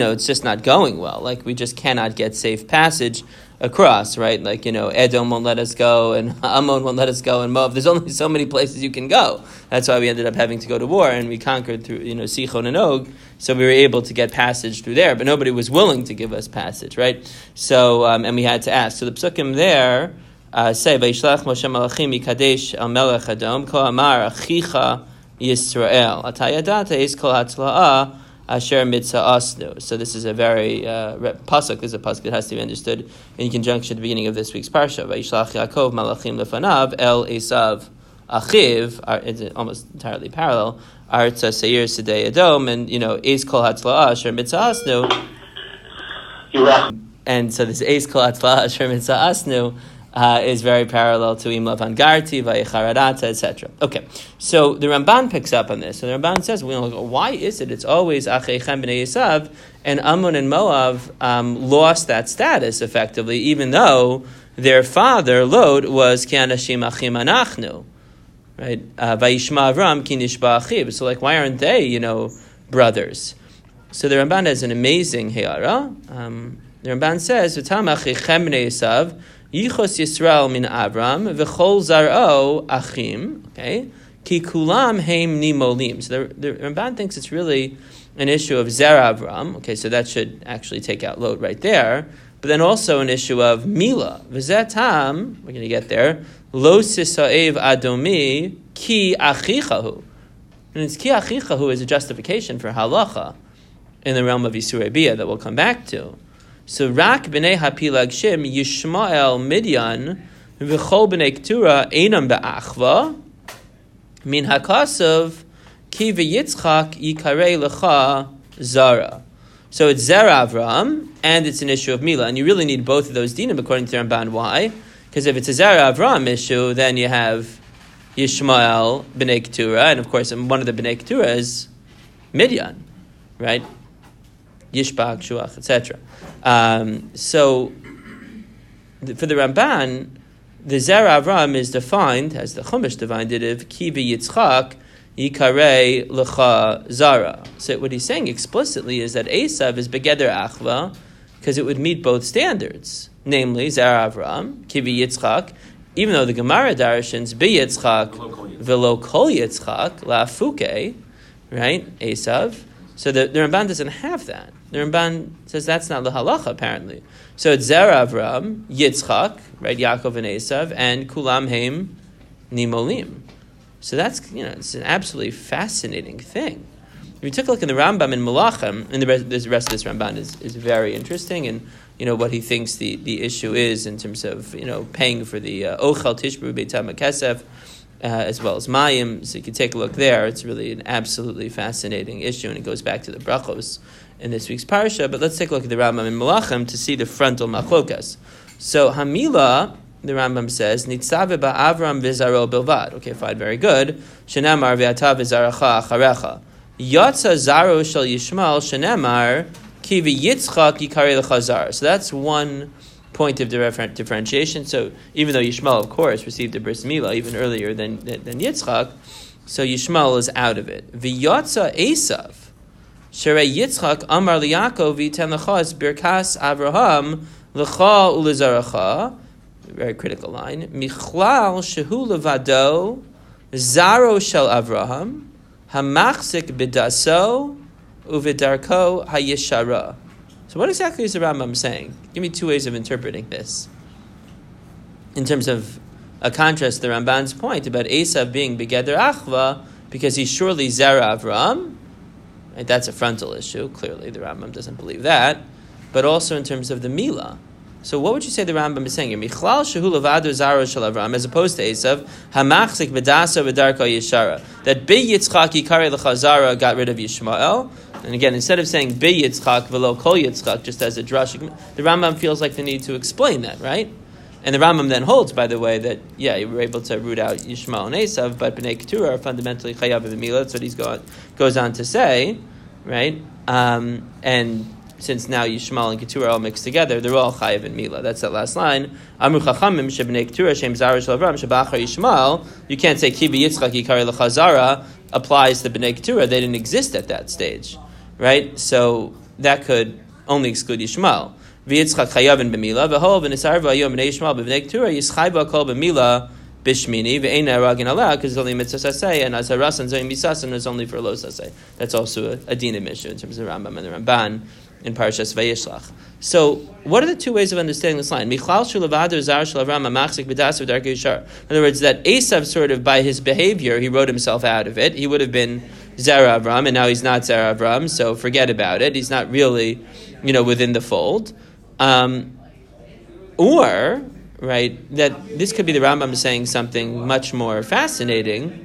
it's just not going well. Like, we just cannot get safe passage across, right? Like, Edom won't let us go, and Ammon won't let us go, and Moab. There's only so many places you can go. That's why we ended up having to go to war, and we conquered through, Sichon and Og, so we were able to get passage through there, but nobody was willing to give us passage, right? So, and we had to ask. So the psukim there say, Vayishlach Moshe Malachim Yikadesh El Melech Edom, Ko Amar Achicha Yisrael, Atayadata Is Kol Hatzla'ah, Asher Mitzah Asnu. So this is a very pasuk. This is a pasuk that has to be understood in conjunction at the beginning of this week's parsha. Vayishlach Yaakov Malachim Lefanav El Esav Achiv. It's almost entirely parallel. Artza Seir Sidei Edom, and Eis Kol Hatzla'ah Asher Mitzah Asnu. And so this Eis Kol Hatzla'ah Asher Mitzah Asnu is very parallel to Im Lavan Garti, Vayicharadata, etc. Okay, so the Ramban picks up on this. So the Ramban says, why is it? It's always Achechem b'nei Esav, and Ammon and Moab lost that status effectively, even though their father Lod was Ki Anashim Achim Anachnu, right? Vayishma Avram Ki Nishba Achiv. So why aren't they, brothers? So the Ramban has an amazing heara. The Ramban says, V'tam Achechem b'nei Esav, Yichos Yisrael min Avram v'chol zaro achim. Okay, ki kulam heim nimolim. So the Ramban thinks it's really an issue of Zera Avram. Okay, so that should actually take out Lod right there. But then also an issue of Mila. V'zetam, we're going to get there. Lo sisaev adomi ki achichahu. And it's ki achichahu is a justification for halacha in the realm of Yisurei Bia that we'll come back to. So rak b'nei hapilag shim Yishmael Midyan v'chol b'nei Ketura einam be'achva min hakasav ki v'yitzchak yikarei lecha zara. So it's Zera Avram and it's an issue of Mila, and you really need both of those dinim according to the Ramban. Why? Because if it's a Zera Avram issue, then you have Yishmael b'nei Ketura, and of course one of the b'nei Ketura is Midyan, right? Yishbak, Shuach, etc. So, for the Ramban, the Zera Avram is defined, as the Chumash defined it, of Ki v'yitzchak yikarei lecha zara. So what he's saying explicitly is that Esav is begeder achva, because it would meet both standards, namely Zera Avram, Ki v'yitzchak, even though the Gemara darshans b'yitzchak v'lo kol yitzchak la'afuke, right, Esav. So the Ramban doesn't have that. The Ramban says that's not the halacha, apparently. So it's Zera Avram, Yitzchak, right, Yaakov and Esav, and Kulam Heim Nimolim. So that's, it's an absolutely fascinating thing. If you took a look in the Rambam in Malachim, and the rest of this Ramban is very interesting, and what he thinks the issue is in terms of paying for the Ochel Tishbu Beitam Kesef, as well as Mayim. So you can take a look there. It's really an absolutely fascinating issue, and it goes back to the brachos in this week's parsha. But let's take a look at the Rambam in Malachim to see the frontal machlokas. So Hamila, the Rambam says, Nitzave ba'Avram v'zaro bilvad. Okay, fine, very good. Shenemar v'ata v'zaracha acharecha. Yatza zaro shel Yishmael shenemar ki v'yitzchak yikarei lecha zar. So that's one point of differentiation. So even though Yishmael, of course, received a bris milah even earlier than Yitzchak, so Yishmael is out of it. V'yatza Esav, sherei Yitzchak amar liyakov v'iten lechas birkas Avraham lecha ulezaracha. Very critical line. Michlal shehu levado zaro shel Avraham hamachzik bidaso uvidarko hayishara. So what exactly is the Rambam saying? Give me two ways of interpreting this. In terms of a contrast to the Ramban's point about Esav being begeder achva, because he's surely Zera Avram, right? That's a frontal issue. Clearly, the Rambam doesn't believe that. But also in terms of the Mila. So what would you say the Rambam is saying here? Michlal shehu levado zaro shel Avram, as opposed to Esav, hamachzik b'dasa v'darko yishara. That Bi Yitzchak yikarei lecha zara got rid of Yishmael. And again, instead of saying Bi Yitzchak v'lo kol Yitzchak, just as a drush, the Rambam feels like the need to explain that, right? And the Rambam then holds, by the way, that, you were able to root out Yishmael and Esav, but B'nai Keturah are fundamentally chayav v'milah. That's what he goes on to say, right? And since now Yishmael and Keturah are all mixed together, they're all chayav and milah. That's that last line. Amru chachamim shebnei Keturah shem zara shel Avram shebachar Yishmael. You can't say Ki b'yitzchak yikarei lecha zara applies to B'nai Keturah. They didn't exist at that stage, right? So that could only exclude Yishmael. V'Yitzchak chayavin b'mila, v'hol v'nisar v'ayom b'nei Yishmael b'vnei Keturah, yischayva kol b'mila bishmini, v'ein ha'ragin aleh, because it's only mitzvah saseh, and azharasan zoyim bisasan is only for lo saseh. That's also a din of Mishnah in terms of the Rambam and the Ramban in Parashas Vayishlach. So, what are the two ways of understanding this line? Michlal shulavader zar shalavrama machzik b'dasav darkei yishar. In other words, that Esav sort of by his behavior, he wrote himself out of it. He would have been Zera Avram, and now he's not Zera Avram, so forget about it. He's not really, within the fold. Or, right, that this could be the Rambam saying something much more fascinating.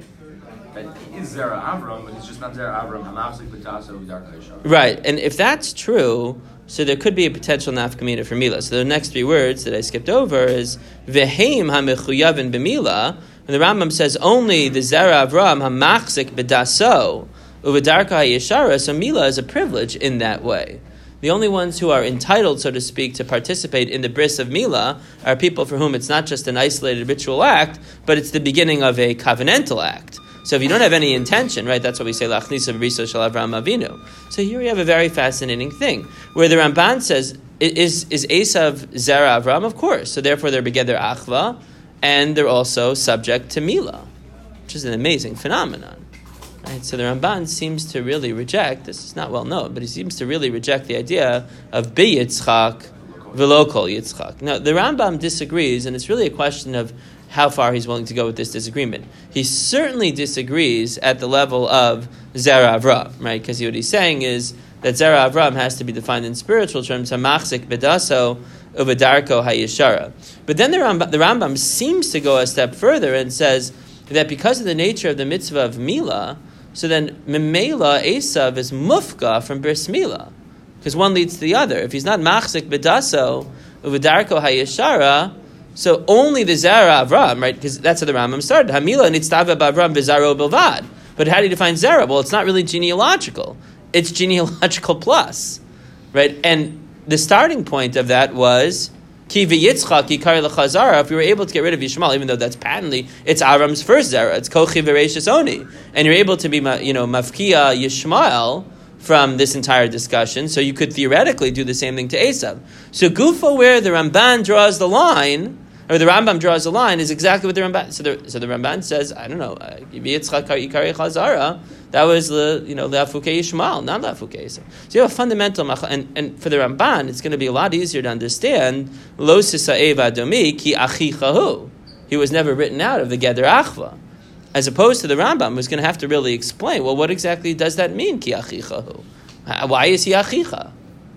He is Zera Avram, but he's just not Zera Avram. Hamachzik b'dasav darkei yishar. Right, and if that's true, so there could be a potential nafkamina for Mila. So the next three words that I skipped over is Veheim hamechuyavin b'Mila, and the Rambam says only the Zera Avram hamachzik b'daso uvedarka hayeshara. So Mila is a privilege in that way. The only ones who are entitled, so to speak, to participate in the bris of Mila are people for whom it's not just an isolated ritual act, but it's the beginning of a covenantal act. So if you don't have any intention, right, that's what we say, Lachnisa Briso Shel Avram Avinu. So here we have a very fascinating thing, where the Ramban says, is Esav Zera Avram? Of course. So therefore they're Begeder Achva, and they're also subject to Mila, which is an amazing phenomenon. Right? So the Ramban seems to really reject, this is not well known, but he seems to really reject the idea of Bi Yitzchak V'lo Kol Yitzchak. Now, the Rambam disagrees, and it's really a question of how far he's willing to go with this disagreement. He certainly disagrees at the level of Zera Avram, right? Because what he's saying is that Zera Avram has to be defined in spiritual terms, hamachzik bedaso uvedarko hayishara. But then the Rambam seems to go a step further and says that because of the nature of the mitzvah of Mila, so then Memela Esav is mufka from Bris Mila, because one leads to the other. If he's not machzik bedaso uvedarko hayishara, so only the Zera Avram, right? Because that's how the Rambam started. Hamila nitztava b'Avram v'zaro bilvad. But how do you define Zera? Well, it's not really genealogical. It's genealogical plus, right? And the starting point of that was ki v'yitzchak yikar l'chazara. If you were able to get rid of Yishmael, even though that's patently, it's Avram's first Zera. It's kochi v'reishis oni, and you're able to be, mafkia Yishmael from this entire discussion. So you could theoretically do the same thing to Esav. So Gufa, where the Ramban draws the line, or the Rambam draws the line, is exactly what the Ramban. So the Ramban says, I don't know, Yitzchak Ikari Chazara. That was Le'afukei Yishmael, not Le'afukei Esav. So you have a fundamental and for the Ramban, it's going to be a lot easier to understand. Lo Sisa'ev Adomi Ki Achichahu. He was never written out of the Geder Achva, as opposed to the Rambam, who's going to have to really explain. Well, what exactly does that mean? Ki Achichahu. Why is he Achicha?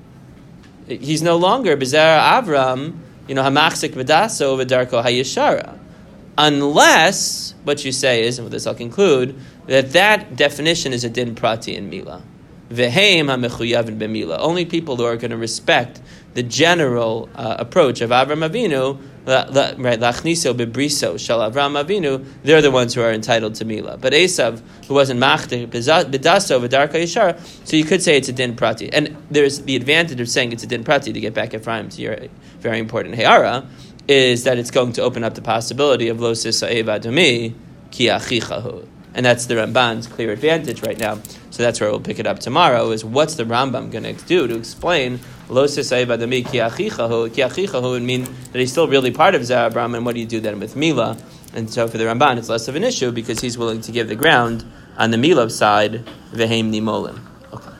He's no longer Bezera Avram. Hamachzik v'daso v'darko hayishara. Unless, what you say is, and with this I'll conclude, that definition is a din prati in Mila. V'heim ha'mechuyavin b'Mila. Only people who are going to respect the general approach of Avram Avinu, right, lachniso bebriso shel Avram Avinu, they're the ones who are entitled to Mila. But Esav, who wasn't machzik b'daso v'darko hayishara, so you could say it's a din prati. And there's the advantage of saying it's a din prati, to get back Ephraim to your very important He'ara, is that it's going to open up the possibility of lo sisa'ev adomi ki achichahu. And that's the Ramban's clear advantage right now. So that's where we'll pick it up tomorrow, is what's the Rambam going to do to explain lo sisa'ev adomi ki achichahu. Ki achichahu would mean that he's still really part of Zera Avram, and what do you do then with Mila? And so for the Ramban, it's less of an issue because he's willing to give the ground on the Mila side, v'heim nimolim.